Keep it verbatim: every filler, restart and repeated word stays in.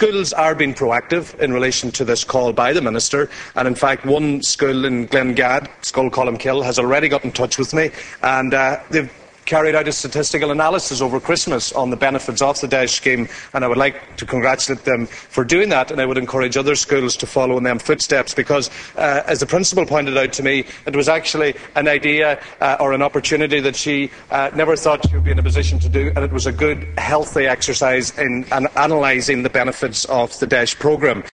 schools are being proactive in relation to this call by the Minister, and in fact one school in Glengad, Skull Columkill, has already got in touch with me, and uh, they've carried out a statistical analysis over Christmas on the benefits of the D E S scheme, and I would like to congratulate them for doing that, and I would encourage other schools to follow in them footsteps, because uh, as the Principal pointed out to me, it was actually an idea uh, or an opportunity that she uh, never thought she would be in a position to do, and it was a good, healthy exercise in an analysing the benefits of the D E S programme.